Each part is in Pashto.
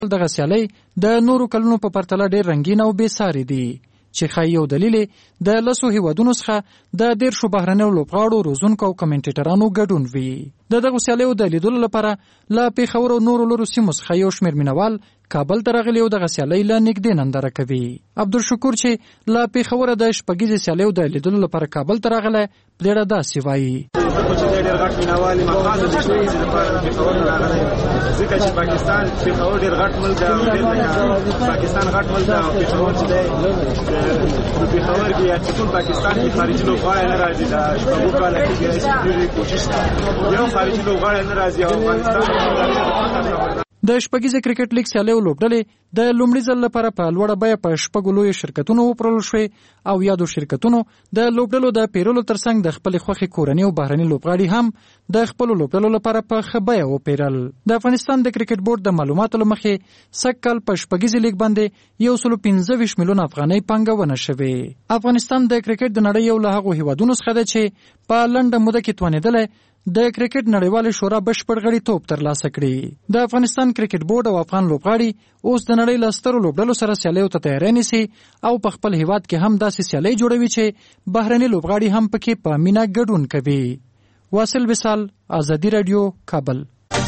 دغه سیالۍ د نورو کلونو په پرتله ډېر رنګین او بې ساري دي چې ښایي یو دلیل د 10 هیوادونو څخه د 10 بهرنیو لوبغاړو روزونکو او کمنټیټرانو ګډون وي. د دغه سیالیو د لیدلو لپاره له پېښور او نورو لرو سیمو څخه یو شمېر مینوال کابل ته راغلي او دغه سیالۍ له نږدې ننداره کوي. عبدالشکور چې له پېښوره د شپږیزې سیالیو د لیدلو لپاره کابل ته راغلی په ډېره داسې وایي. ډېر غټ مینوال یم خاصه د شپږیزې لپاره پېښور ته راغلی ځکه چې پاکستان پېښور ډېر غټ ملک دی. پاکستان غټ ملک دی او پېښور چې دی په پېښور کې یا چې ټول پاکستان کې خارجي لوبغاړی نه راځي. د شپږو کاله کې ډېرې کوشش ده یو خارجي لوبغاړی نه راځي او افغانستان د شپږیزې کرکټ لیګ سیالیو لوبډلې د لومړي ځل لپاره په لوړه بیه په شپږو لویو شرکتونو وپلورل شوې او یادو شرکتونو د لوبډلو د پیرلو ترڅنګ د خپلې خوښې کورني او بهرني لوبغاړي هم د خپلو لوبډلو لپاره په ښه بیه وپیرل. د افغانستان د کرکټ بورډ د معلوماتو له مخې سږ کال په شپږیزې لیګ باندې 125 میلیونه افغانۍ پانګونه شوې. افغانستان د کرکټ د نړۍ یو له هغو هیوادونو څخه دی چې په لنډه موده کې توانېدلی د کرکټ نړیوالې شورا بشپړ غړیتوب ترلاسه کړي. د افغانستان کرکټ بورډ او افغان لوبغاړي اوس د نړۍ له سترو لوبډلو سره سیالیو ته تیاری نیسي او په خپل هیواد کې هم داسې سیالۍ جوړوي چې بهرني لوبغاړي هم پکې په مینه ګډون کوي. واصل وصال، آزادي رادیو، کابل.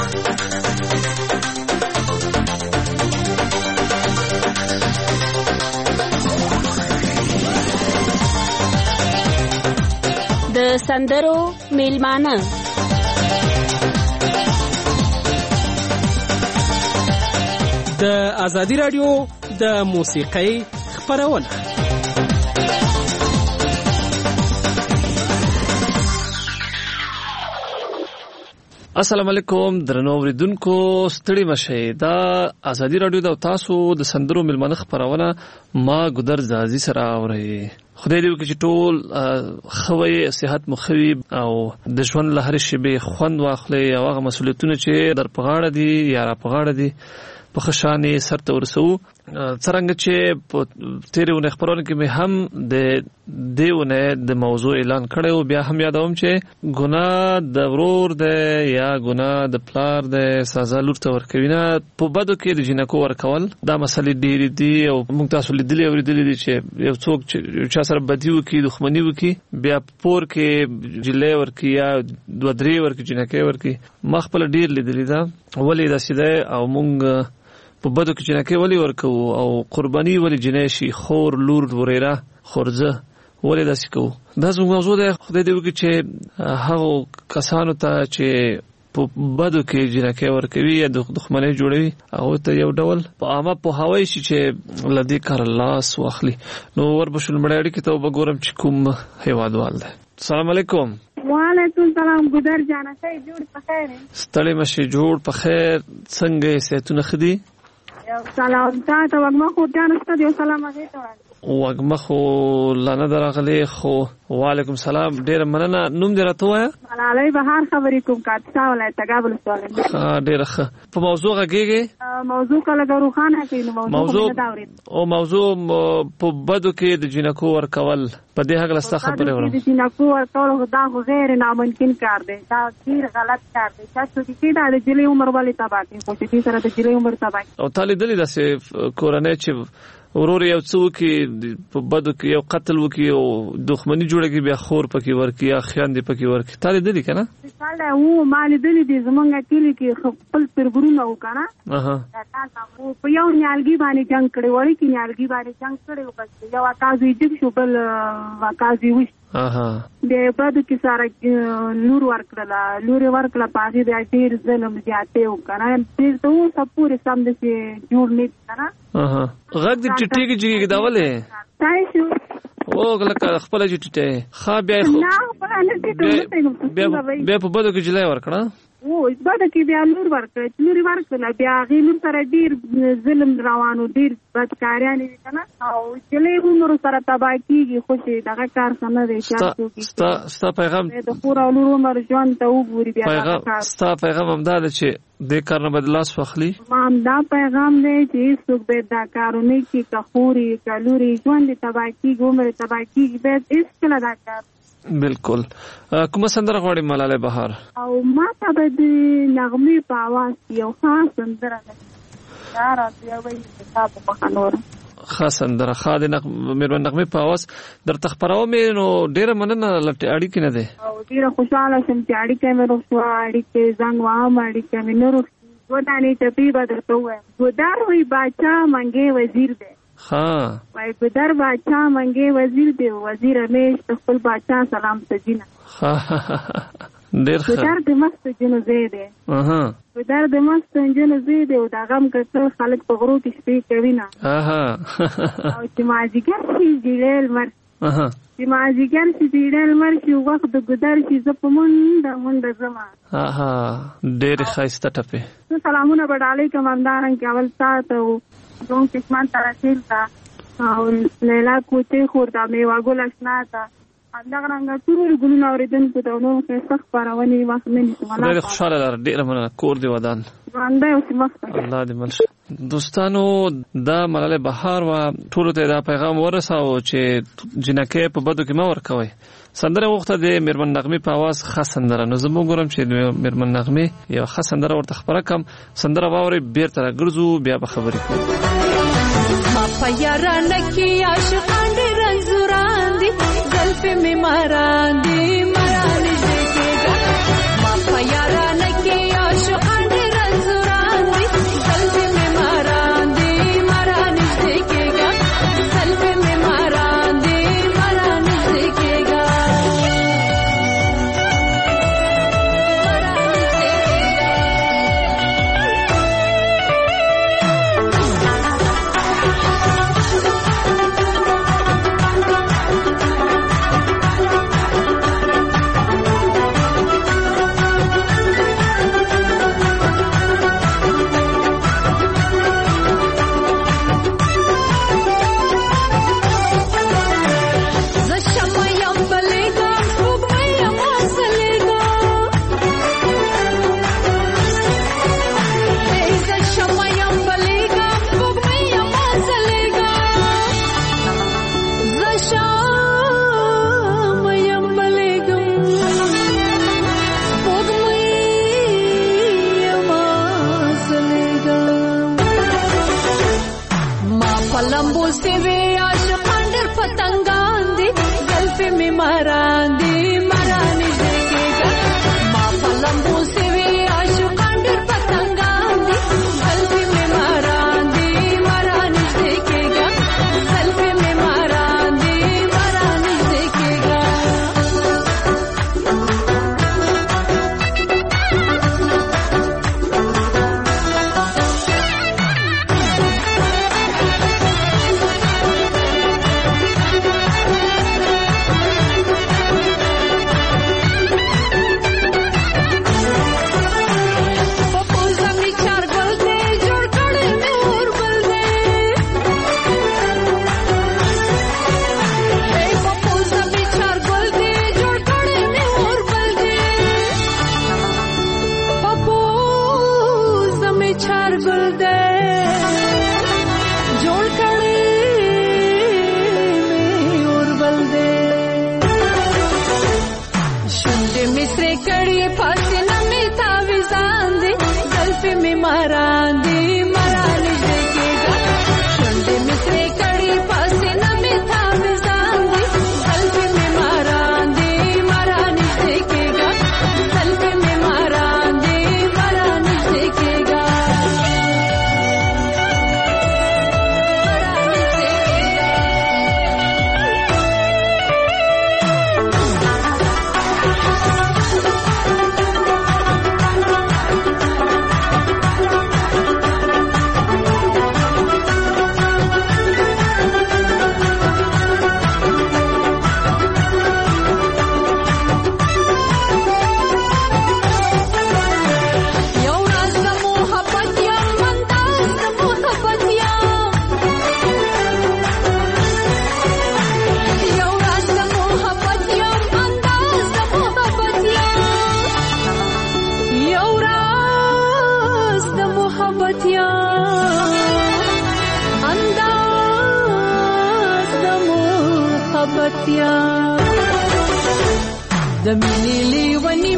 د سندرو میلمانه د آزادي رادیو د موسیقۍ خپرونه. السلام علیکم درنو اوریدونکو، ستړي مشئ. دا آزادي رادیو د تاسو د سندرو میلمانه خپرونه ما ګودر زازي سره اوري. خدای دې وکړي چې ټول خوي صحت مخوي او د ژوند له هرې شیبې خوند واخلي او هغه مسؤلیتونه چې در په غاړه دي یا را په غاړه دي په ښه شانې سرته ورسوو. څرنګه چې په تېرې اونۍ خپرونه کې مې هم د دې اونۍ د موضوع اعلان کړی و. بیا هم یادوم چې ګناه د ورور دی یا ګناه د پلار دی، سزا لور ته ورکوي نه. په بدو کې د جینکو ورکول دا مسلې ډېرې دي او موږ تاسو لیدلي اورېدلي دي چې یو څوک چې چا سره بدي وکړي، دښمني وکړي، بیا پور کې جلۍ ورکړي یا 2-3 ورکړي، جینکۍ ورکړي. ما خپله ډېر لیدلي ده. ولې داسې دی او موږ په بدو کې جنکۍ ولې ورکوو او قرباني ولې جنۍ شي، خور، لور، وريره، خورزه ولې داسې کوو؟ دا زموږ موضوع دی. خدای دې وکړي چې هغو کسانو ته چې په بدو کې جنکۍ ورکوي یا دښمنۍ جوړوي هغوی ته یو ډول په عامه پوهاوی شي چې له دې کاره لاس واخلي. نو وربشو لومړی اړیکې ته وګورم چې کوم هیوادوال دی. السلام علیکم. وعلیکم السلام. ګودر جانه څه جوړ په خیر؟ ستړي مشئ، جوړ په خیر. څنګه صحتونه ښه دي؟ سلام تاسو وګما خو جان ست دی. سلام علیکم. وګما خو لانا درغلی خو. وعلیکم السلام. ډیر مننه. نوم دې راته وایا؟ ملالۍ بهار خبرې کوم کاټسا ولایت تګابل سوال. ډیر ښه. په موضوع غږیږي؟ موضوع کله غروخانه کې موضوع او موضوع په بدو کې د جنکو ورکول په دې هغه لسته خبره ورم. د جنکو ورکول دا غیر ناممکن کار دی. دا ډیر غلط کار دی. تاسو دې دا د جلې عمر ولې تباکي خو چې سره د جلې عمر تباکي او تعالی دلی داسې کورنۍ چې ورور یو څو کې په بدو کې یو قتل وکي او دښمنی جوړږي، بیا خور پکې ورکی یا خیاندې پکې ورکی. تعالی دلی کنه مثال وو مال دلی دې زمونږه کلی کې خپل پرګرونه وکنه. تاسو په یو نیالګي باندې جنگ کړي وړي کې نیالګي باندې جنگ کړي او بس یو اکاز یې شو بل واکازي وش د بدو کې سره لور ورکړه پاتې د ډیر ظلم زیاته وکنه. دې ته سپورې سم د جوړ نه کنه. غږ دې ټیټیږي چې دا ولې تاسو او لکه خپل چې ټیټه خا بیا په بدو کې جلای ورکړه او بدو کې بیا لور ورکړه بیا غیلم سره ډیر ظلم روانو، ډیر بدکاریان دي کنه او جلې عمر سره تباکیږي. خوشي دغه کار سم دی چې ستا پیغام د خور او لور عمر ژوند ته وګوري. بیا ستا پیغام هم دا چې دې کار نه بدلاس واخلي. مام دا پیغام دی چې څوک به دا کارونه کوي کخوري کلوري ژوند تباکی عمر تباکی به هیڅ کله دا کار. بالکل. کومه سندره غواړي ملاله بهار؟ او ما ته به د نغمې په आवाज یو خاص سندره دا راځي وایي حساب په نور خاصن در خاله مېرمن نغمه په واس در تخپراو مې نو ډیره مننه لټ اړیکې نه ده او ډیره خوشاله شم چې اړیکې مې روښوا اړیکې زنګ وام اړیکې مې نور ودانې ټپی بدرته وای ګودار وی باچا منګي وزیر دی ها وای ګودار باچا منګي وزیر دی وزیر همیش خپل باچا سلام سجینا ډیر ښه ګودار د مست جنو زیاده ګودار د مست جنو زیاده او دا غم کتل خلک په غرو کې شپې کوي نه او چې ماجیګر شي جیل مر چې ماجیګر شي جیل مر شي وخت د ګودار شي ز په مونږ زما ډیر ښایسته ټپه سلامونه بډالې کمانداران کې اول سات دوم قسمان تراشیل تا او لیلا کوته خوردا میوا ګل اشنا تا اندغه رنګ ټول ګلونه اوریدونکو ته نو کې سخت پرونی وخت مې ډېر خوشاله لر ډېر مننه کور دی ودان باندې اوس مخ الله دې منش دوستانو دا ملاله بهار وا ټول ته دا پیغام ورساو چې جنکه په بدو کې ما ورکوي سندره وخته د مېرمن نغمه په आवाज خاص سندره نو زموږ ګورم چې مېرمن نغمه یو خاص سندره ورته خبره کم سندره واوري بیرته ګرځو بیا به خبرې کوو ما پیاران کی عاشقان دې رنزوران دي زلف می ماران دي مران دیکھےگا ما پیاران کی عاشقان دې رنزوران دي زلف می ماران دي مران دیکھےگا زلف می ماران دي مران دیکھےگا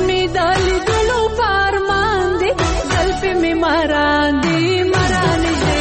دلو پارمان دي زلف می ماران دي مران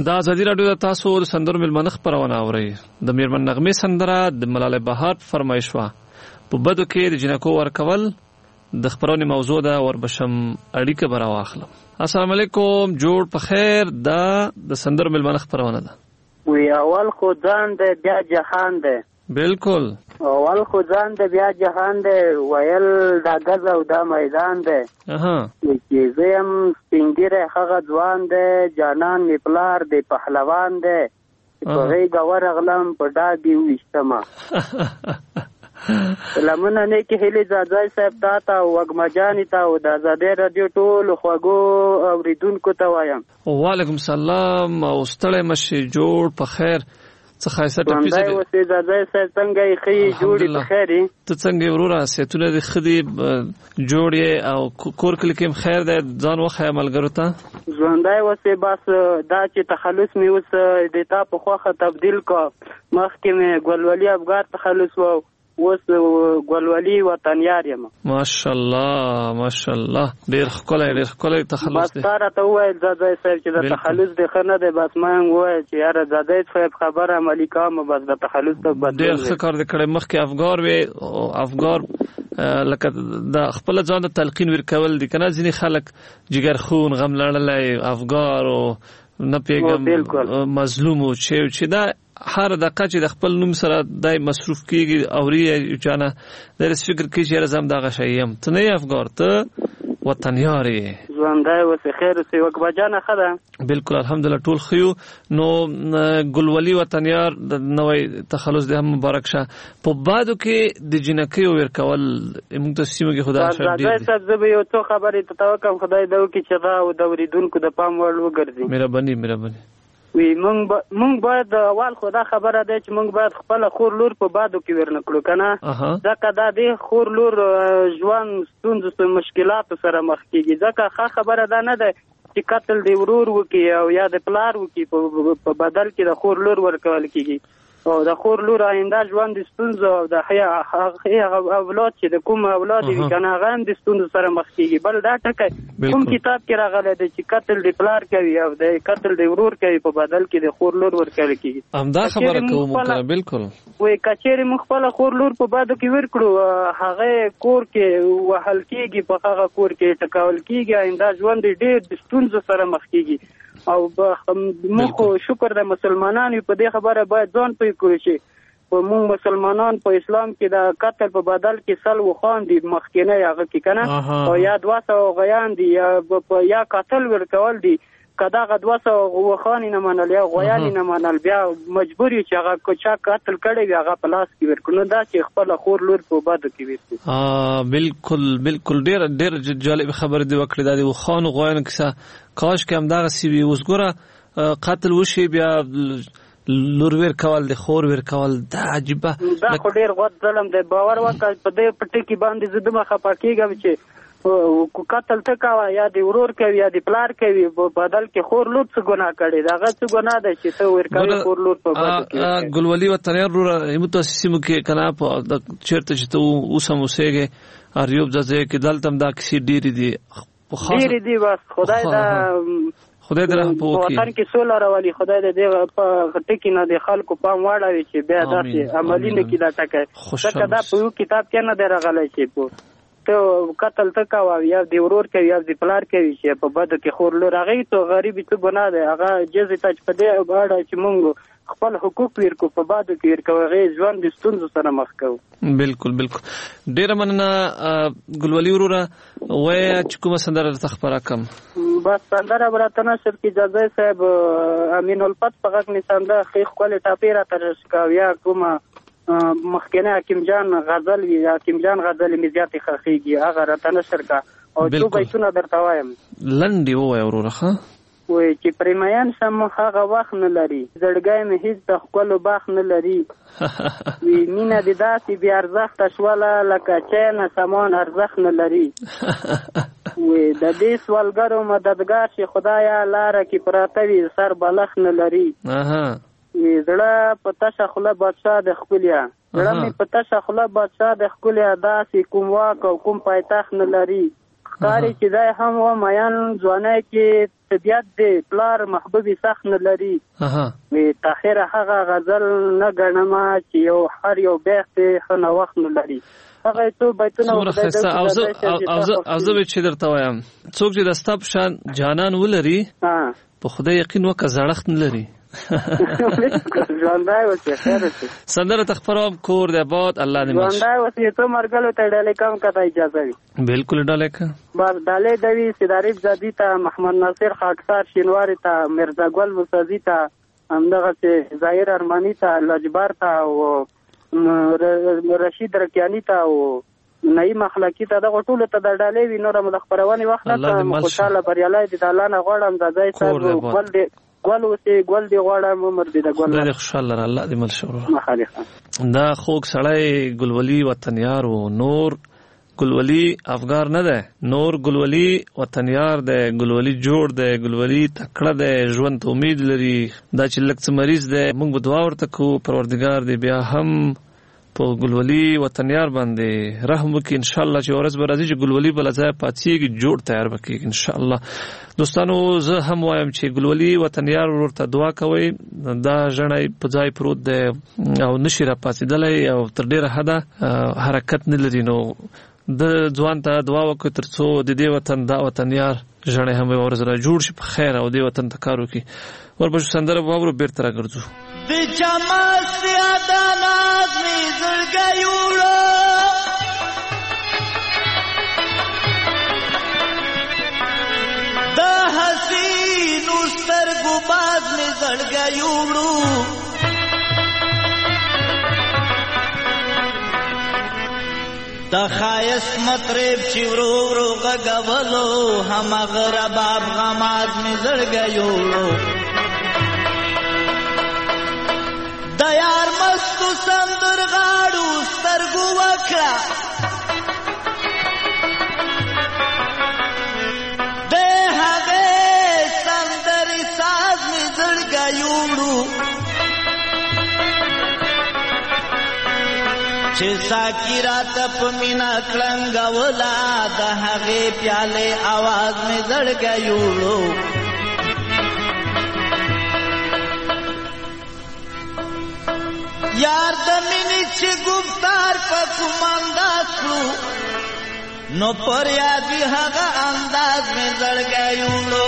دا ازادي راډیو د تاسو د سندرو ملمنه خبرونه اورئ. د میرمن نغمې سندره د ملالۍ بهار فرمایش وا په بدو کې د جنکو ورکول د خبرونې موضوع ده وربشم اړیکه برا واخلم. السلام علیکم، جوړ په خیر. دا د سندرو ملمنه خبرونه ده. وی اول خو ځان د بیا جهان ده. بالکل اول خو ځان د بیا جهان ده، ویل دا غز او دا میدان ده. چې زم سپینګره هغه ځوان ده، جانان می پلار دی پهلوان ده، په غیږ ورغلم په ډاګي وشتما. لمنه نه کې هلي زاځای صاحب تا ته وګمجانی ته او د آزادۍ رادیو ټول خوږو اوریدونکو ته وایم وعلیکم السلام او ستړی مشي. جوړ په خیر. څه خایسته ټپی زه دا وسې زاځای صاحب څنګه یې خې جوړې په خیر ته څنګه وروره سیتونه د خدي جوړې او کور کلی کې خیر ده ځان وخه عملګرو ته ژوندای وسې بس دا چې تخلص می وس د تا په خوخه تبديل کو مخکې مې ګلولي افغان تخلص وو وس ګلولي وطنيار یم. ماشاءالله ماشاءالله ډېر ښکلی تخلص دی. بس تاره ته وویل زاځای صاحب چې د تخلص د خنه دی، بس ما وویل چې یاره زاځای صاحب خبره عملي کوم، بس د تخلص ته بدل ډېر ښه کار دی کړی. مخکې افغار وې افغار لکه د خپل ځان د تلقین ورکول دي کنه. ځینې خلک جګر خون غم لړلی افغار او نه پیغام مظلوم او چې دا هر دقه چې د خپل نوم سره دای مصروف کیږي اوري چانه درس فکر کوي چې زم دغه شیم ته نه افغار ته وطنياري ژوندای وسه خیر سي وکبجانه خده. بالکل الحمدلله ټول خيو. نو ګلولي وطنيار د نوې تخلص د هم مبارک شه. په بادو کې د جنکې ورکول موږ ته سیمه کې خدای شر دي. دا څه زه یو څه خبرې ته توکم خدای دا وکي چې دا او د اوریدونکو د پام وړ وګرځي. مهرباني وی مونږ باید اول خدا خبره ده چې مونږ باید خپل خور لور په بادو کې ورنکړو کنه. ځکه دا دی خور لور ژوند ستونزو مشکلات سره مخ کیږي. ځکه ښه خبره ده نه ده چې قتل دی ورور وکي او یا د پلار وکي په بدل کې د خور لور ورکول کیږي او د خور لور آینده ژوند د ستونزو او د اولاد چې د کوم اولاد وي کنه هغه د ستونزو سره مخ کیږي. بل دا ټکی کوم کتاب کې راغلی دی چې قتل د پلار کوي او د قتل د ورور کوي په بدل کې د خور لور ورکول کیږي. همدا خبره کوم کنه. بالکل وای کچېری مخ خپل خور لور په بادو کې ورکړو هغه کور کې وهل کیږي په هغه کور کې ټکاول کیږي آینده ژوند ډېر د ستونزو سره مخ کیږي. او موږ شکر د مسلمانانو په دې خبره باید ځان پوه کړو چې موږ مسلمانان په اسلام کې د قتل په بدل کې سل وخان دي مخکینه هغه کې کنه او یا 200 غیان دي یا قتل ورکول دي کداغه 200 وخان نه منل یا غیان نه منل بیا مجبور یو چې هغه کوچا قتل کړي هغه پلاس کې ورکړو دا چې خپل خور لور په باد کې ورکړي. بالکل ډېر جالب خبر دی وکړه د وخان غیان کیسه کاش کې هم دا سی وي اوس ګوره قتل وشي بیا لور ور کول د خور ور کول دا عجيبه دا خو ډېر غوډ ظلم دی. باور وکړ په دې پټي کې باندې زدمه خپاکیږم چې قتل تکاوه یا د ورور کوي یا د پلار کوي بدل کې خور لور څه ګناه کړي داغه څه ګناه ده چې ته ورکوي خور لور په بدل کې. ګلولي وطنيار متاسسمو کې کنه په چیرته چې ته اوسم اوسېږي اریوب ځځه کې دلته دا کسي ډېری دي بس خدای دې رحم وکړي وطن کې سوله راولي. خدای دې په ټکی نه د خلکو پام واړوي چې بیا داسې عملی نه کیدا ټکه ځکه دا په کتاب کې نه درغلی چې په ته قتل تکاوه یا د ورور کوي یا د پلار کوي چې په بده کې خور لور هغه ته غریبي څه ګناه ده هغه جزې ته په دې اړه چې موږ خپل حقوق ورکو په بده کې ورکو هغه ژوند د ستونزو سره مخ کوو. بالکل ډیر مننه ګلولي وروره وای چې کومه سندره تخبره کم بس سندره براتنه شپ کې جزای صاحب امین الفت په غږ نسنده خې خپل ټاپیرا ترش کاویا کومه مخکنه حکیم جان غزل می زیاتې خخېږي هغه راتنه شرکا او څو بیتونه درته وایم لنډي وای وروره ها وای چې پریمایان سم هغه وخت نه لري زړګای مې هیڅ د خپل باغ نه لري وی مینه د داسې بیا ارزښت شواله لکه چې نه سامان ارزښت نه لري وی د دې سوالګرو مددگار شي خدایا لاره کې پراته وي سر بلخ نه لري زړه په تشه خوله بادشاه د خپلیا زړه مې په تشه خوله بادشاه د خپلیا داسې کوم واک او کوم پایتخت نه لري ښکاري چې دی هم و میان ځوانۍ کې طبیعت دی پلار محبوبي سخت نه لري وی تاخیر هغه غزل نه ګڼمه چې یو هر یو بیخ دی ښه نوښت نه لري هغه څو بیتونه او زه به چې درته وایم څوک چې د ستا په شان جانان ولري په خدای یقین وکړه زړښت نه لري ژوندی اوسې خیر اوسې سندره ته خپروم کور دی آباد الله دې مل شي ژوندی اوسې څو مرګلو ته ډالۍ کوم که ته اجازه وي بلکل ډالۍ که بس ډالۍ دوي سیداریب زادي ته محمد ناصر خاکسار شینواري ته مرزا ګل موسازي ته همدغسې ظاهر ارماني ته لاجبار ته او رشید رکیاني ته او نعیم اخلاقي ته دغه ټولو ته د ډالۍ وي نوره مو د خپرونې وخت نه خوشحاله بریالی دي د الله نه غواړم د ځای صاحب ګل دی ګل اوسې ګل دی غواړم عمر دی د ګل دی خوشحاله لره الله دې مل شي دا خوږ سړی ګلولي وطنیار و نور ګلولي افغار نه دی نور ګلولي وطنیار دی ګلولي جوړ دی ګلولي تکړه دی ژوند ته امید لري دا چې لږ څه مریض دی موږ به دعا ورته کوو پروردګار دی بیا هم په ګلولي وطنیار باندې رحم وکړي انشاءالله چې ورځ به راځي چې ګلولي بله ځای پاتېږي جوړ تیار به کېږي انشاءالله دوستانو زه هم وایم چې ګلولي وطنیار ورته دعا کوئ دا ژڼی په ځای پروت دی او نشي را پاڅېدلی او تر ډېره حده حرکت نه لري نو د ځوان ته دعا وکړو تر څو د دې وطن دا وطنیار ژڼی هم یوه ورځ را جوړ شي په خیر او دې وطن ته کار وکړي ورپسې سندره واورو بېرته راګرځو د چمس یاده نازمې زړګی وړو د حسینو سترګو باز مې زړګی وړو د ښایست مطرب چې ورو ورو غږولو هماغه رباب غماز مې زړګی وړو د یار مستو سندرغاړو سترګو وکړه د هغې سندرې ساز مې زړګی وړو چې ساقي راته په مینه کړنګوله د هغې پیالې اواز مې زړګی وړو یار د مینې چې ګفتار په کوم انداز کړو نو پر یادي هغه انداز مې زړګی وړو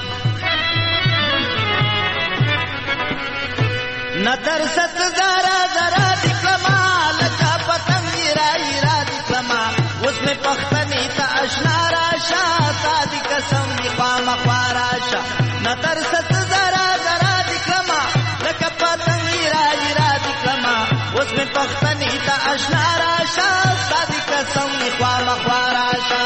نه ترست ذره ذره دي کړمه لکه پتنګ ایره ایره دي کړمه اوس مې پښتنې ته اشنا راشه ستا دي قسم دي خامخوا راشه نه ترست ذره ذره دي کړمه لکه پتنګ ایره ایره دي کړمه اوس مې پښتنې ته اشنا راشه ستا دي قسم دي خامخوا راشه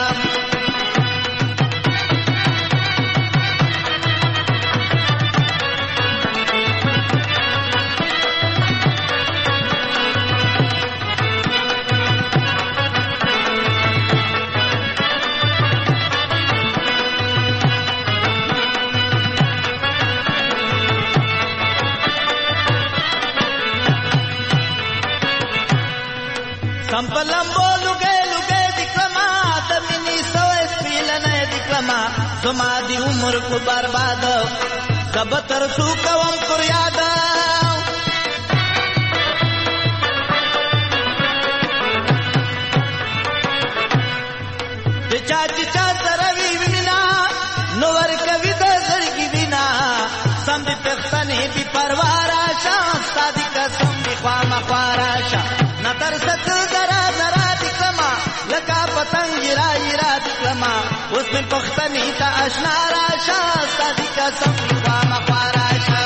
سمپلمبو لګې لګې دکما د مینې سوې سپیلنې دکما زما دی عمر کو برباد کب تر سو کوم پر یاد د چا سره وی وینا نو ور کوي د زړګي وینا سم دې پښتنې بي پروارا شاه سادي قسم دي خامہ خاراشا نتر ست ذرا ذرا دکما لکا پتنگ ایرا ایرا دکما اس میں پختنی تا اشنا راشا سادی قسم خامہ خاراشا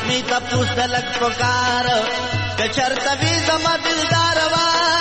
می تپوس تلک پکار کچرتا وی زما دلدار وا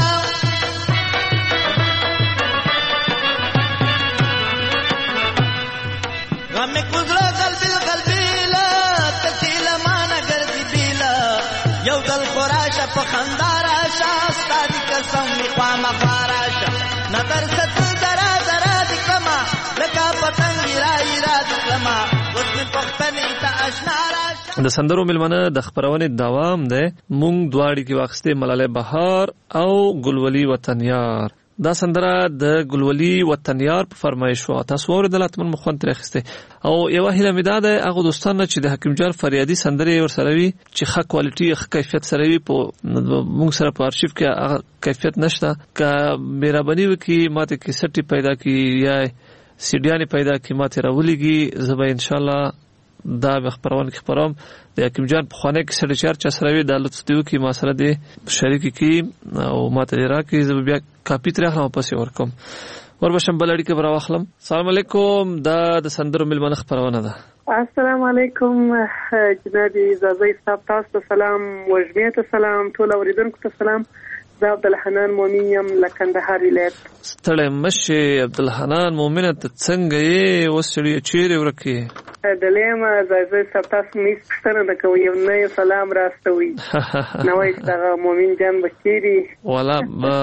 غم گزرا قلبی لا تسیل مان گردی بیلا یو دل خراش په خندارا شاستا دی قسم قام خراش نظر ست درا درا دی کما لکا پتنګ را دی کما اوس می پختنی ته آشنا را د سندرو ملمنه د خبرونه دوام ده مونږ دواړي کې واخسته ملاله بهار او ګلولي وطنیار دا سندره د ګلولي وطنیار په فرمایش و تاسو ورته لاتمن مخون تر اخسته او یو هله مداده هغه دوستانه چې د حکیم جان فریادي سندره ورسره وي چې ښه کوالټي ښه کیفیت سره وي په موږ سره په ارشیف کې هغه کیفیت نشته که مهرباني وکي ماته کې سټي پیدا کی یا سیډیانی پیدا کی ماته راولېږي زه به ان شاء الله دا خبرونه کې خبرم د حکیم جان په خانه کې سړي چار چا سره وي د لطف دیو کې ما سره دي شریک کی او ماته راکې زه بیا کاپی تر اخلم پسې ورکوم وربشم بلړی کې برا واخلم. السلام علیکم دا د سندرو ملمنه خبرونه ده. السلام علیکم جناب زازی صاحب تاسو سلام وجمیت سلام ټول اوریدونکو ته سلام. زه عبدالحنان مومن یم له کندهار ولایت. ستړی مشه عبدالحنان مومن ته څنګه یې وسړی چیرې ورکه دلېما زازی صاحب تاسو مې ستنه د کوي یو نه سلام راستوي نوې څنګه مومن جان بچيري والا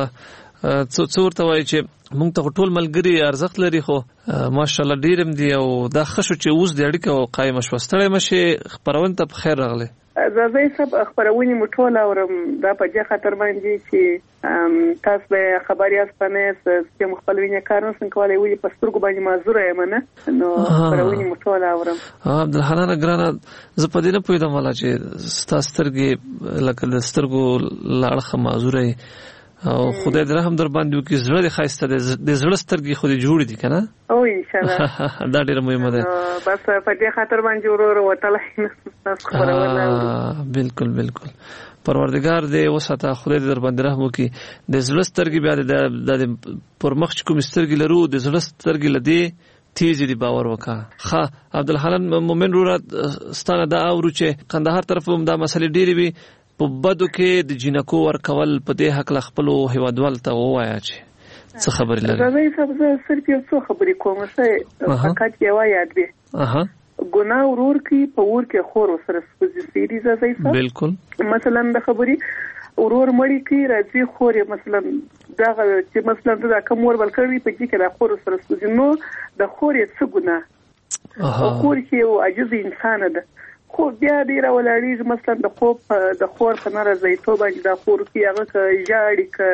څو ورته وایي چې مونږ ته ټول ملګری ارزښت لري خو ماشاءالله ډیرم دی او دا خشو چې اوس د اړیکه او قائم شوستړی مشه خبرونه ته بخیر راغله. زازی صاحب خبرونه مټول اورم دا په دې خاطر باندې چې تاسو به خبري اسپانه چې مخبلوینه کارونه څنګه کولای وي په سترګو باندې معذور یم نه نو خبرونه مټول اورم. عبدالحنان ګرانه زه په دې نه پوهیدم ولا چې تاسو سترګې لکه د سترګو لاړه معذور او خدای دې رحم در باندې وکړي زړه دې خاصه د زړه سترګې خو دې جوړ دي کنه او ان شاء الله دا ډیره مهمه ده بس په دې خاطر باندې ورور وتلای تاسو خبرونه بالکل بالکل پروردگار دې وساته خدای دې در باندې رحم وکړي د زړه سترګې بیا د پرمخ کوم سترګې لرو د زړه سترګې لدی تیزی دی باور وکا. ښه عبدالحنان مومن رورا ستانه دا اورو چې قندهار طرف هم دا مسلې ډېرې وي په بدو کې د جنکو ورکول په دې حق ل خپل هیوادوال ته ووایا چې څه خبرې لري. زه زه صرف یو څه خبرې کوم چې فقط یو یاد وي ګناه ورور کې په ور کې خور سره سپوږی سیری زای صاحب بالکل مثلا د خبرې ورور مړی کې راځي خور مثلا دا چې مثلا دا کوم ور بل کړی په دې کې د خور سره سپوږی نو د خور څه ګناه خور کې یو عجز انسان ده خو بیا ډیر ولاړی مثلا د خور په نارضای تو باندې د خور کې هغه جاړي ک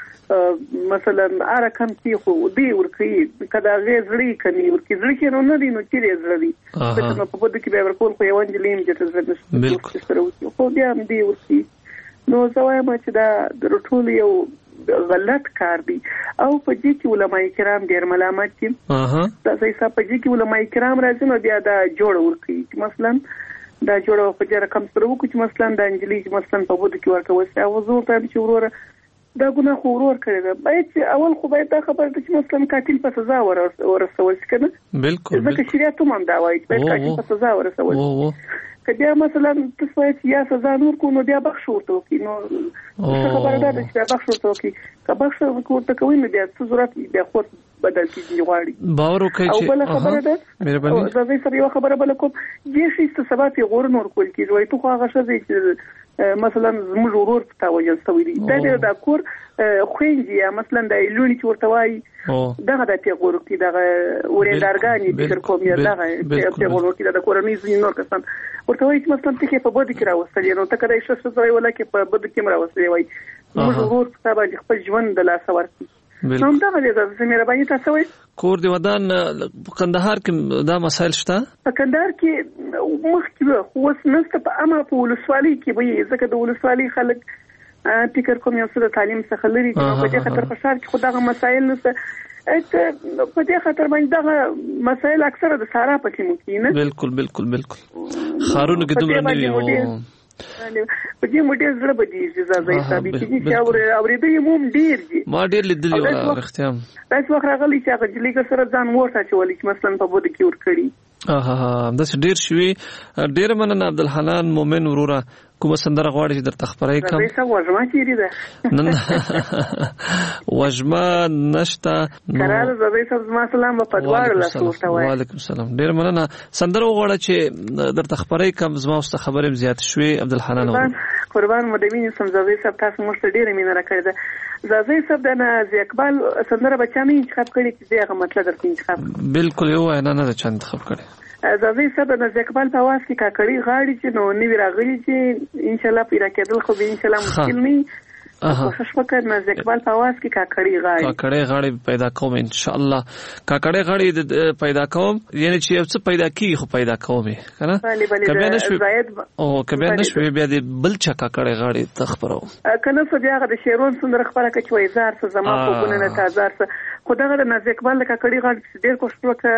مثلا ارکم کې خو دی ورکی کدا غېزړی کني ورکی ځړ کې نو نه دی نو چې زړی نو په بده کې به ورکول خو یو انجلیم چې تاسو بالکل خو بیا هم دی ورکی نو زوایم چې دا د ټول یو غلط کار دی او په دې کې علماء کرام ډیر ملامت دي تاسو یې په دې کې علماء کرام راځي نو بیا دا جوړ ورکی مثلا دا جوړه په جره کم سره وکړي چې مثلا د انجلي مثلا په بده کې ورکوي او زه ته چې وروره دا ګناه خو ورور کړی دا باید چې اول خو باید دا خبره چې مثلا قاتل په سزا ورسول شي کنه بالکل ځکه شریعت هم دا وایي چې قاتل په سزا ورسول شي کله مثلا تاسو یا سزا نور کو نو بیا بخښ ورته وکړي نو خبره ده چې بخښ ورته وکړي که بخښ ورته کوي نو بیا څه ضرورت بیا خو بدل کیږي غواړي باور وکړي چې بل خبره ده مهرباني زه سره یو خبره بل کوم دې شي څه سبب یې غور نور کول کیږي وای ته خو هغه څه چې مثلا زموږ ورور ته وایي ستوري دا کور خويندې مثلا د لونی چې ورته وایي دغه د پیغور کې دغه ورېندارګانی فکر کوم یا دغه پیغور کې د کورنۍ ځینې نور کسان ورته وایي چې مثلا ته کې په بده کې راوستلې نو ته کله یې څه څه ولا کې په بده کې راوستلې وایي موږ ورور ته باندې خپل ژوند د لاس ورکړي نو دا غوډه د مهرباني تاسو وایي کور دی ودان قندهار کې دا مسائل شته په قندهار کې مخکې خو نسته په امه په ولسوالۍ کې وایي ځکه د ولسوالۍ خلک فکر کوم یو څه د تعلیم څخه لري نو په دې خاطر په شهر کې خدغه مسائل نشته په دې خاطر باندې دغه مسائل اکثره د سارا پکې ممکنه بالکل بالکل بالکل خارونه کې دومره نه وي په دې موډل زړه بدی زازای صاحب چې اورېدې موم ډیر دي ما ډیر لیدلی ولا اختیام تاسو وخت راغلی چې هغه جلیګه سره ځان ورته چولې چې مثلا په بده کې ور کړی داسې ډیر شوي. ډیره مننه عبدالحنان مومن وروره. کومه سندره غواړي چې درته خبرې کړم؟ وژمه چیرې ده؟ وژمه نشته. کراله زبې صاحب زما سلام په دواړو لاسو ورته وایي. وعلیکم السلام. ډیر مننه. سندره وغواړه چې درته خبرې کړم. زما اوس خبرې زیات شوي. عبدالحنان قربان مو د مینې سم زبې صاحب تاسو موږ ته ډیره مینه راکړې ده. زبې صاحب د نازي اقبال سندره بچا مې انتخاب کړې چې هغه مطلب درته انتخاب. بالکل یو نه چا انتخاب کړې. زوی صاحب نازي اقبال په واس کې کاکړي غاړي چې نو نیو راغلي چې ان شاء الله پیدا کېدل خو به ان شاء الله مشکل نه کوشش وکړ. نازي اقبال په واس کې کاکړي غاړي پیدا کوم ان شاء الله. کاکړي غاړي پیدا کوم یعنی چې څه پیدا کیږي خو پیدا کوم کنه. کبه نشوي او کبه نشوي بیا د بل چا کاکړي غاړي تخبرو کنه. څه بیا د شیرون سندره خبره کوي چې وایزار څه زما په ګونه نه تازار څه خدای د نازي اقبال د کاکړي غاړي ډیر کوشش وکړ.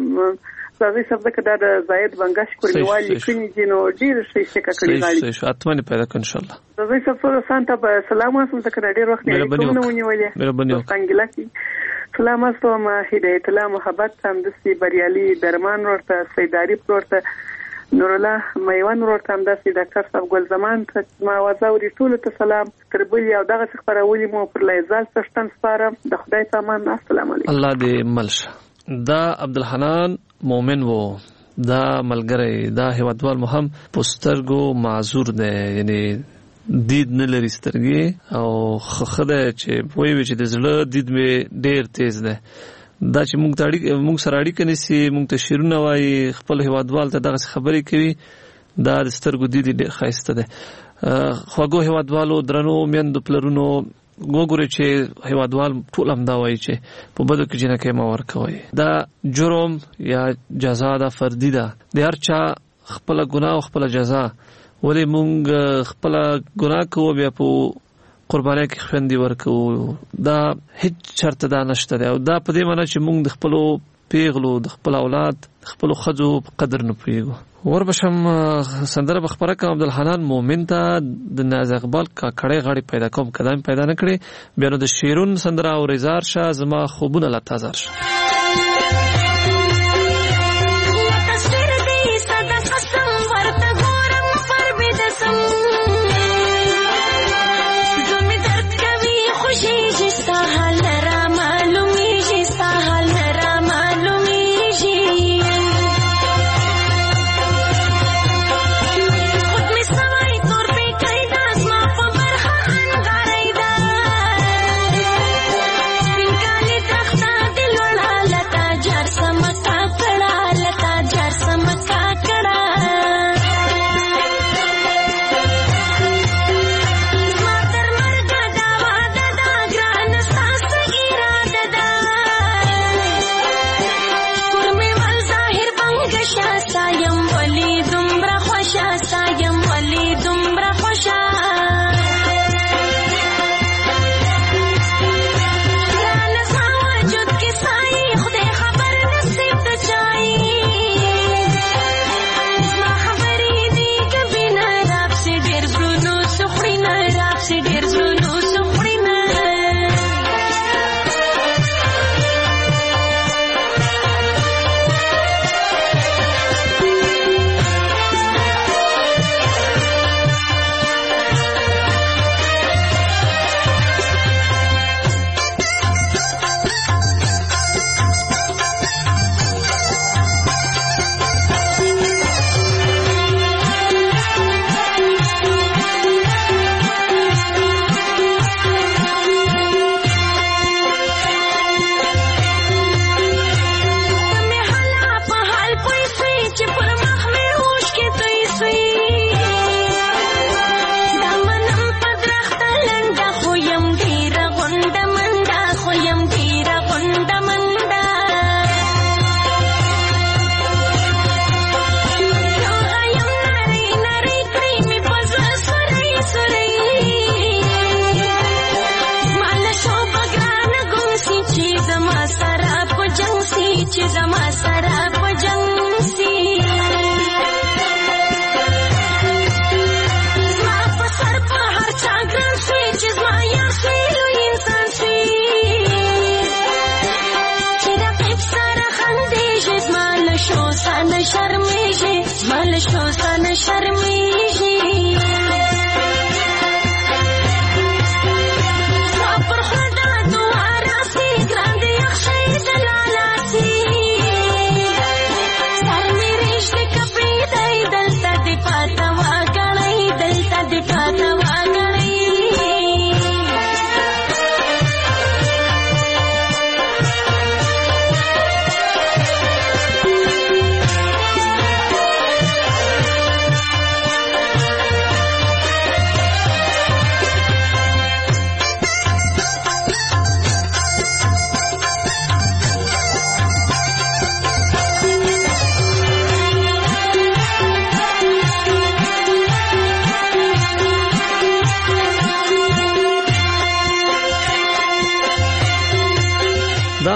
زوی صاحب دغه د زاید بنگش کوریوال لیکنی جنو ډیر شي کاکړي غاړي شي اتمنه پیدا کړ ان شاء الله. زوی صاحب سره سانته په سلام واسم ته ډیر وخت نه کوم ونیولې. مهرباني وکړئ. سلام استوم هدایت الله محبت هم د سی بریالي درمان ورته سیداری ورته نور الله میوان ورته هم د سی ډاکټر صاحب ګل زمان ته ما وزاوري ټول ته سلام تربل یو دغه خبرولې مو پر لایزال سشتن سپاره د خدای پامان. السلام علیکم. الله دې ملشه. دا عبدالحنان مومن وو. دا ملګری دا هیوادوال مو هم پسترګو معذور دی یعنی دید نه لري سترګې او خخده چې وایي چې د زړه دید می ډیر تیز دی. دا چې موږ سره اړیکه نسی موږ ته شیرونه وایي خپل هیوادوال ته دغه خبرې کوي. دا د سترګو دید ډیر ښایسته دی. خواږو هیوادوالو درنو میندو پلرونو وګورئ چې هیوادوال ټول هم دا وایي چې په بدو کې جنکې ما ورکوي. دا جرم یا جزا دا فردي ده. د هر چا خپل ګناه او خپل جزا. ولې مونږ خپل ګناه کوو بیا په قربانۍ کې خوندې ورکوو؟ دا هیڅ شرط دا نشته دی. او دا په دې معنی چې مونږ د خپلو پیغلو د خپل اولاد د خپلو ښځو په قدر نه پوهېږو. وربشم سندره بخبره کوم عبدالحنان مومن ته د نازي اقبال کاکړي غاړي پیدا کوم کدام پیدا نه کړي. بیا نو د شیرون سندره او رزار شه زما خوبونه لا تازه شه. La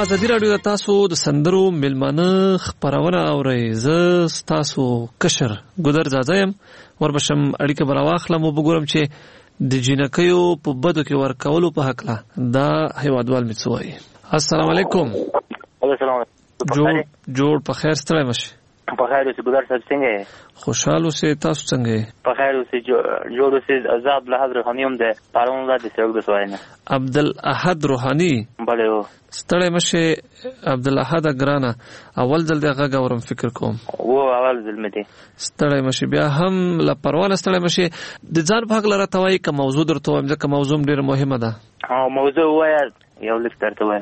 ازادي رادیو د تاسو د سندرو ملمانه خبرونه اورئ. زه تاسو کشر ګودر زازایم وربشم اړیکه براواخلم او وګورم چې د جنکیو په بدو کې ورکولو په حق لا دا هیوادوال میڅوي. السلام علیکم. السلام علیکم. جوړ په خیر ستړی مشه. په خیر اوسې ګودر صاحب څنګه یې؟ خوشحال اوسې، تاسو څنګه یې؟ په خیر اوسې جوړ اوسې. عبد الاحد روحاني هم د پارون ولایت د سیوګ د سوینه. عبد الاحد روحاني بله و ستړی مشه. عبد الاحد ګرانه اول ځل دغه غوړم فکر کوم و اول ځل مې دي ستړی مشه، بیا هم لا پروانه ستړی مشه. د ځان په حق لره توای کوم موضوع درته وایم ځکه موضوع ډیره مهمه ده. موضوع وایي یو لیک درته وایم.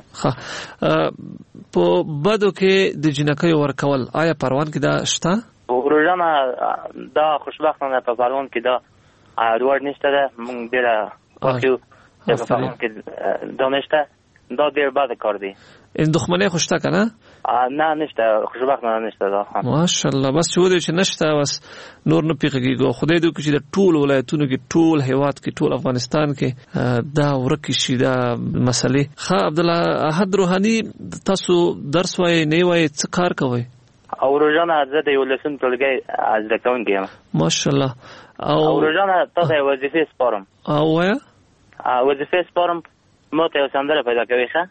په بدو کې د جنکیو ورکول آیا پروان کې دا شته؟ روزانه دا خوشبختانه په پروان کې دا روړ نشته ده. موږ ډیره پاتیو په پروان کې دا نشته. دا ډیر بد کار دی. این دښمنۍ خوشته کنه؟ نه نشته، خوشبختانه نشته دا. ماشاءالله. بس چې ودی چې نشته بس نور نه پیږي. خدای دې وکړي چې د ټول ولایتونو کې ټول هیواد کې ټول افغانستان کې دا ورکی شي دا مسلې. عبد الاحد روحاني تاسو درس وای نه وای څه کار کوي؟ او روزانه زه د یو لسن ټولګي زده کوونکی یم. ماشاءالله. او روزانه تاسو وظیفه سپارم. او وایا وظیفه سپارم ماته یو سندره پیدا کوي ښه؟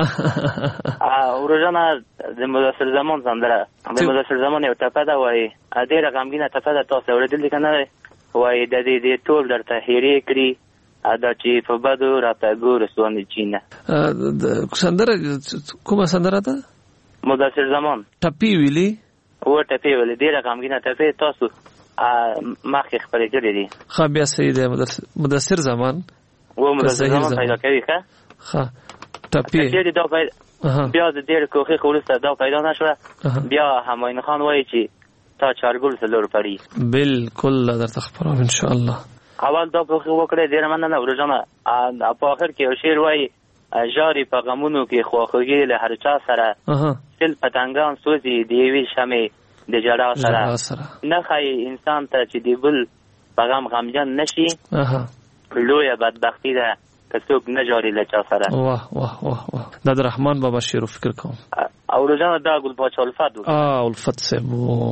او روزانه د مدثر زمان سندره د مدثر زمان یو ټپه ده وایي ډېره غمګینه ټپه ده. تاسو اورېدلې که نه وایي د دې ټول درته هېرې کړي دا چې په بدو راته ګوره سوانې چینه. سندره کومه سندره ده؟ مدثر زمان ټپې ویلي و ټپې ویلي ډېره غمګینه ټپې تاسو مخکې خپلې کړې دي. ښه بیا صحیح دی. مدثر زمان و مدثر زمان پیدا کوي ښه؟ ښه ټپې بیا د ډېر کوښښ وروسته دا پیدا نشوه. بیا همایون خان وایي چې تا چارګل سلور پري. بالکل درته خبروم انشاءالله. اول دا کوښښ وکړی ډېره مننه. روزانه په آخر کې یو شعر وایي ژاړي په غمونو کې خواخوږي له هر چا سره سل پتنګان سوځي د یوې شمې د ژړا سره. نه ښایي انسان ته چې د بل په غم غمجن نشي. لویه بدبختي ده که څوک نه جاري له چا سره. واه واه واه واه دا د رحمان بابا شعر فکر کوم. او روزانه دا ګل باچا الفت الفت صاحب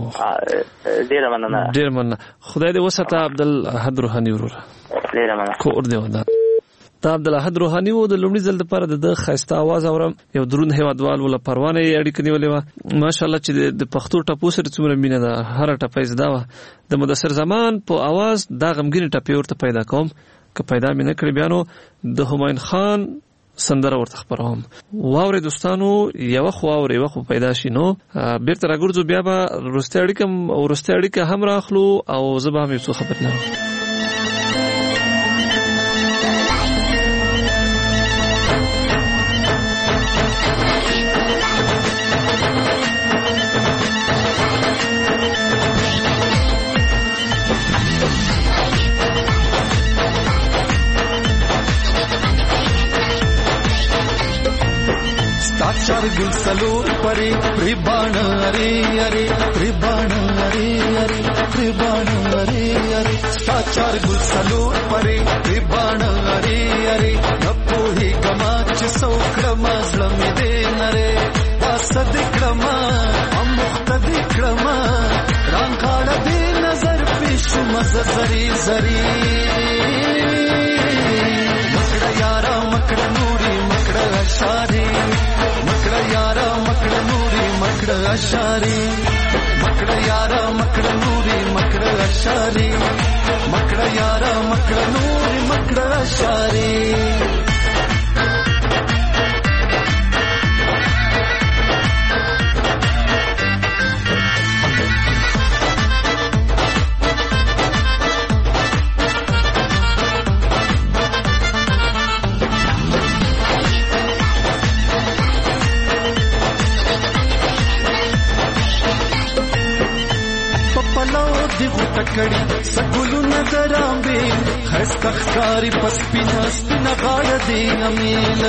ډیره مننه. ډیره مننه. خدای دې وساته عبد الاحد روحاني وروره. ډیره مننه. کور دې ودا. دا عبد الاحد روحاني و د لومړي ځل لپاره د خسته आवाज اورم. یو درون هیوادوال ول پروانه اړیکه نیولې و. ماشاءالله چې د پښتو ټپو سره څومره مینه ده. هر ټپه زده و. د مدثر زمان په आवाज دا غمګین ټپې ورته پیدا کوم که پیدا مې نه کړی. بیا نو د همایون خان سندره ورته خبروم. واورې دوستانو یو خو واورې یو خو پیدا شي نو بیرته راګرځو. بیا به وروستۍ اړیکه هم راخلو او زه به هم یو څه خبر لرم. चारगुल सलोर परे रिबाण अरे अरे रिबाण अरे अरे रिबाण अरे अरे चारगुल सलोर परे रिबाण अरे अरे नपो ही गमाच सौक्रमा जलमे दे नरे वासद क्रमा अमुक्त क्रमा रांखाड़ दे नजर पेश मज़ जरी जरी मकड़ा यारा मकड़ा नूरी मकड़ा अशारी मकड़ा यारा मकड़ा नूरी मकड़ा अशारी मकड़ा यारा मकड़ा नूरी मकड़ा अशारी मकड़ा यारा मकड़ा नूरी मकड़ा अशारी تکڑی سگلو نظرام بے خیستا خکاری پسپینا سپینا غاڑ دینا میل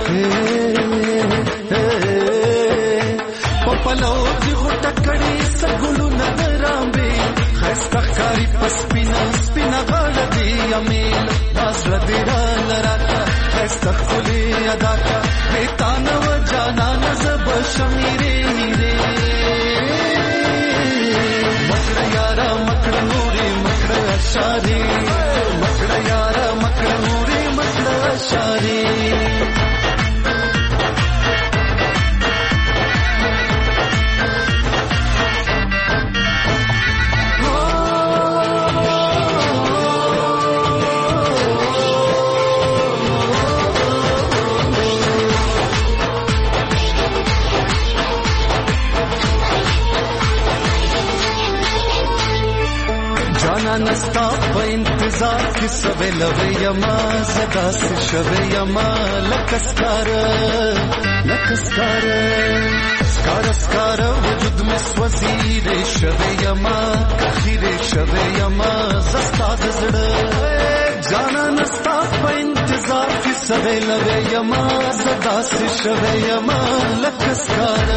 پپلو دیغو تکڑی سگلو نظرام بے خیستا خکاری پسپینا سپینا غاڑ دینا میل باز ردیرا لراتا خایستخلی ادا کا بیتانه و جانان زب شمیره مکړه یارا مکړه نوري مکړه اشاری مکړه یارا مکړه نوري مکړه اشاری نستا په انتظار کې سوي لوي یما زدا سے شوي یما لکسکار سکار وجود میں سوزیر شوي یما کخیر شوي یما زستا دزړه جانا نستا په انتظار کې سوي لوي یما زدا سے شوي یما لکسکار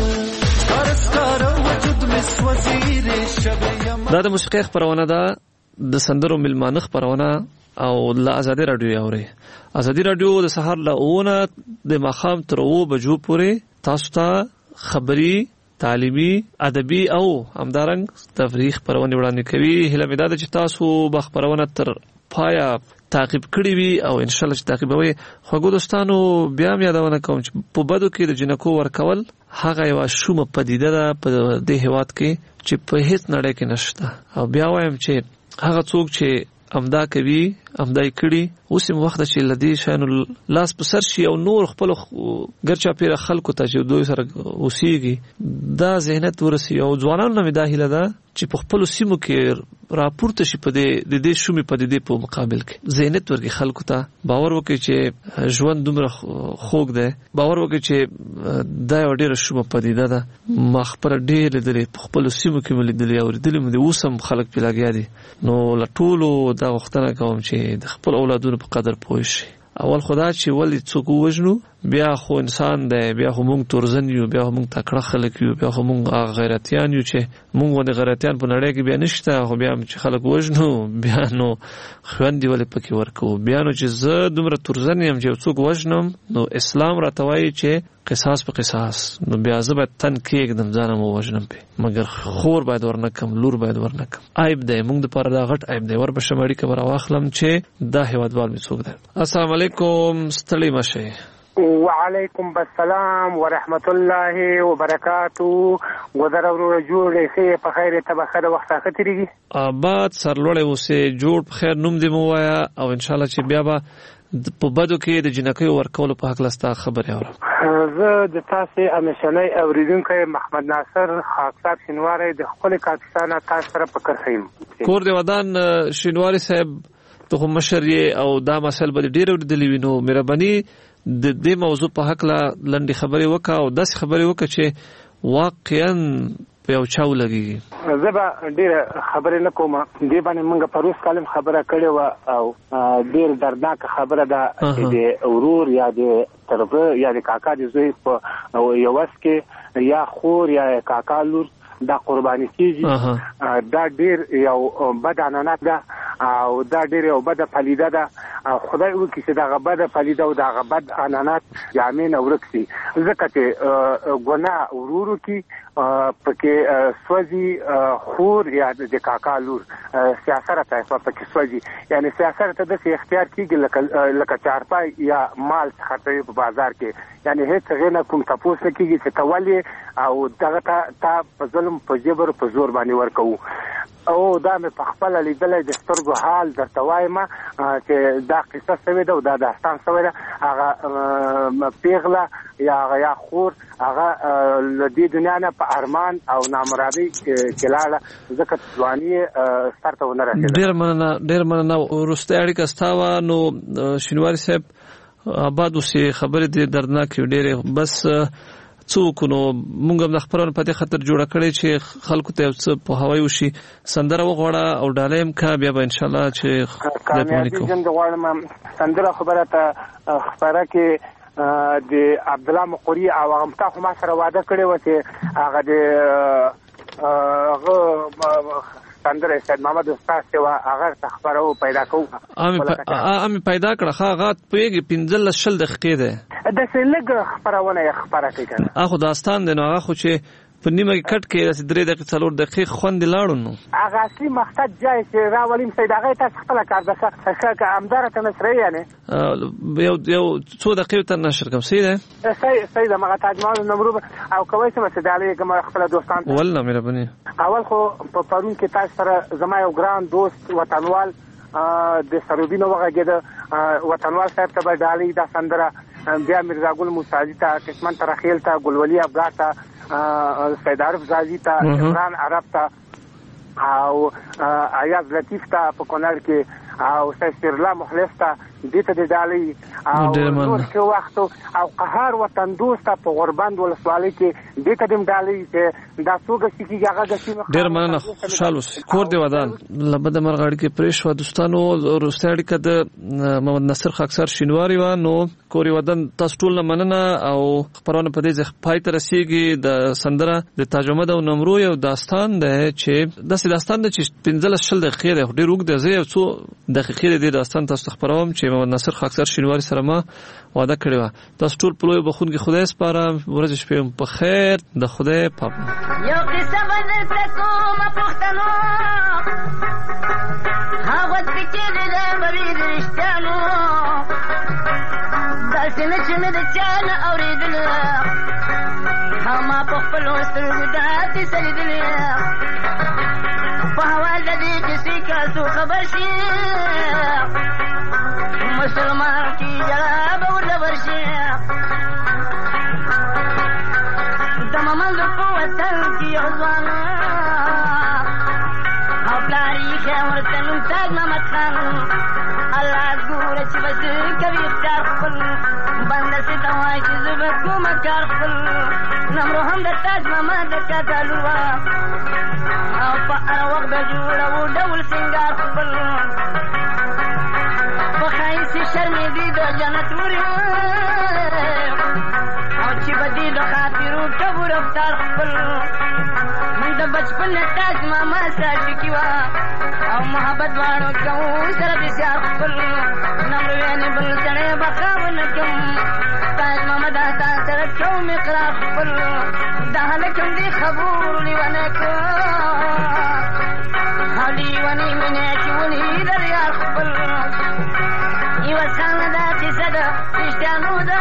وجود میں سوزیر شوي یما. دا د موسیقي خبرونه ده د سندرو ملمانه خبرونه او له ازادي رادیو اوري. ازادي رادیو د سحر له 9 د ماخام تر 2 بجو پورې تاسو ته خبري تعلیمي ادبي او همدارنګ تفریح خبرونه وړاندې کوي. هله مې دا چې تاسو به خبرونه تر پایا تعقیب کړی وي او ان شاء الله چې تعقیبوي. خو دوستانو بیا مې یادونه کوم چې په بدو کې د جنکو ورکول هغه یو شومه پدیده ده په دې هیواد کې چې په هیڅ نړۍ کې نشته. او بیا وایم چې هغه څوک چې امدا کوي امدای کړي اوس هم وخت چې لدی شانو لاس په سر شي او نور خپل ګرچا پیر خلکو ته چې دوی سره اوسېږي دا ذهنیت ورسي او ځوانانو نه داخله ده چې په خپل سیمو کې راپورته شي په دې شومې په دې په مقابل کې ذهنیت ورګي خلکو ته باور وکړي چې ژوند دومره خوږ دی باور وکړي چې دا یو ډېر شومه پدیده ده ما خبر ډېر لیدلې په خپل سیمو کې لیدلې او لیدلې مې اوسم خلک په لګیا دي نو لټولو دا وختونه کوم چې د خپل اولادونو په قدر پوه شي. اول خدا چې ولې څوک وژنو بیا خو انسان دی بیا خو مونږ تورزن یو بیا مونږ تکړه خلک یو بیا خو مونږ غیرتيان یو چې مونږ ونه غیرتيان په نړۍ کې بیا نشته خو بیا چې خلک وژنو بیا نو خوندې ولې پکې ورکو بیا نو چې زه دومره تورزن یم چې څوک وژنم نو اسلام راته وایي چې قصاص په قصاص نو بیا زه به تن کېږدم ځانم ووژنم پې مګر خور باید ورنکم لور باید ورنکم عیب دی مونږ دپاره دا غټ عیب دی وربشم اړیکه به راواخلم چې دا هېوادوال مې څوک دی. السلام علیکم ستړي مه شئ. وعلیکم السلام ورحمت الله وبرکاتو. ګودر ورو جوړې ښې په خیر ته به ښه د وخت ښه تېرېږي آباد سرلوړی اوسې جوړ په خیر نوم دې مو ووایه او انشاءالله چې بیا به په بدو کې د جنکیو ورکولو په هکله ستا خبرې اورم. زه د تاسې همیشنی اورېدونکی محمد ناصر خاکسار شینواری د خپلې کاکستانه تاسو سره په کرښه یم. کور د ودان شینواری صاحب ته خو مشر یې او دا مسایل به دې ډېر اورېدلي وي نو مهرباني د دې موضوع په هکله لنډې خبرې وکړه او داسې خبرې وکړه چې واقعا په یو چا ولګېږي. زه به ډېره خبرې نه کوم دې باندې موږ پروس کالم خبره کړې وه او ډېر دردناکه خبره ده چې د ورور یا د تربه یا د کاکا د زوی په یو وس کې یا خور یا کاکا لور دا قرباني کیږي دا ډېر یو بد عنعنت ده او دا ډېر یو بده پلیده ده خدای وکړي چې دغه بده پلیده او دغه بد عنعنت جامې نه ورک شي ځکه چې ګناه ورورو کې پکې سوځي خور یا د کاکا لور سیاسره طایفه پکې سوځي یعنی سیاسره ته داسې اختیار کېږي لکه چارپای یا مال څخه په بازار کې یعنی هېڅ هغې نه کوم تپوس نه کېږي چې ته ولې او دغه تا په ظلم په جبر په زور باندې ورکوو او دا مې په خپله لیدلی د سترګو حال درته وایم چې دا قصه سوې ده او دا داستان سوی ده هغه پیغله یا هغه یا خور هغه له دې دنیا نه په ارمان او نامرادۍ کې لاړه ځکه ځواني یې سر ته ونه رسېده. ډېر مننه وروستۍ اړیکه ستا وه نو شینواري صاحب آباد اوسې خبرې دې دردناکې ډېرې بس څوک نو مونږ هم د خبرونو په دې خاطر جوړه کړې چې خلکو ته یو څه پوهاوی وشي سندره وغواړه او ډالۍ هم کا بیا به انشاءالله چې کامیابي ژوند غواړم سندره خبره ته خبره کې د عبدالله مقري او هغه تا خو ما سره وعده کړې وه چې هغه د سندره سید محمد استاد سیوا هغه خبرو پیدا کوو ام پیدا کړه هغه پویږي 15 دقیقې ده د سلګ خبرونه خبره کوي اخو داستان دی نو هغه خو چې په نیمه کې کټ کې 3 دقیقې 4 دقیقې خوند لاړو نو هغه اصلي مقصد جای چې راولیم سید هغه تاسو خپل کار د څه امدار ته نشری یعنی یو 2 دقیقې ته نشر کوم سید مغه تاج محل نمرو او کوي چې مسجد علی کوم خپل دوستان والله مې ربني اول خو په پرون کې تاسو سره زما یو ګران دوست وطنوال د سروبینو وغږیده وطنوال صاحب ته ډالۍ دا سندره بیا مرزا ګل موساجي ته قسمت ترخیل ته ګلولي افغان ته سید عارف زازی ته عمران عرب ته او ایاز لطیف ته په کونړ کې او سید سیرلا مخلص ته دته د ډالۍ او نور څو وخت او قهار وطن دوست په غربند ولسوالۍ کې دته د ډالۍ چې دا څوګه چې هغه د سیمه ډیر مننه خوشاله کور دی ودان لبد مرغړ کې پریش و دوستانو روستاړي کده محمد نصر خاکسر شینواری و نو کور ودان تاسو ټول مننه او خبرونه په دې ځای پای ته رسیدي د سندره د ترجمه او نمرو یو داستان دی چې داسې داستان دی چې 15 دقیقې دی ډیر وګ دی زه یو څو دقیقې دی داستان تاسو خبروم چې محمد نصر خاکسر شینواری سره ما وعده کړی و تاسو ټول په لوی بخون کې خدای سپارم ورځ شپه په خیر د خدای په یو قصه بدل کوم پښتنو هغه چې دې بری درشتانو داسې نه چې مې د چانه اورېدل ما په خپل سترګو داتې سلیدل په حواله دې چې کاسو خبر شي مسلمان کی جواب ورشي دمامل د قوتن کی ځوان او تاریخ ورته نو تاج محمد خان الله ګور چې بس کوي اختیار خپل بنده سي توای چې زبر کوم کار خپل نمرو هم د تاج محمد کتلوا او په هر وخت جوړو ډول سنگار خپل شرمې دي د جنت ورې او چې بدي د خاطرو ټبو رفتار خپل من د بچپن تاج ماما ساتي کیوا او محبت واړو کوو سره بسیار خپل نمرویانې بل سړی بخاونه کوم تاج ماما دا تا سره کوم اقرار خپل دا هلکم دې خبور لیونه کو او لیونې مینې چې ونې دریار خپل وسانه دا کیسه ده رښتیانو ده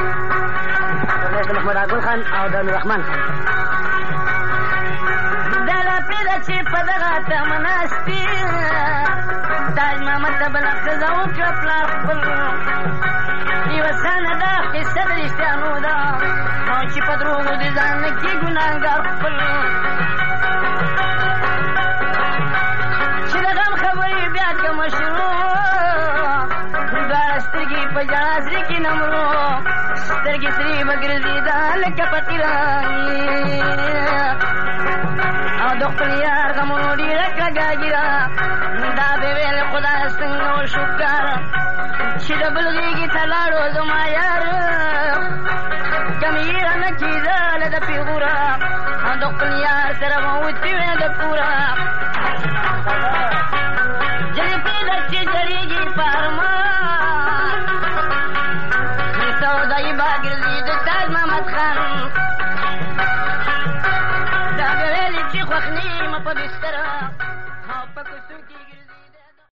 محمد عبدالله خان او د الرحمن خان دا لا پیدا چې په دغه تمناستي تاج محمد ته بله ښځه وکړه پلار خپل وسانه دا کیسه ده رښتیانو ده او چې په دروغو د ځان نه کې ګناهګار خپل چې د غم خبرې بیا که مشروع سترګې په جازري کې نمرو سترګې سرې بګرځي دا لکه پتیرانې او د خپل یار غمونو ډېره کږه ګیره دا به ویل خدای څنګه وشوکه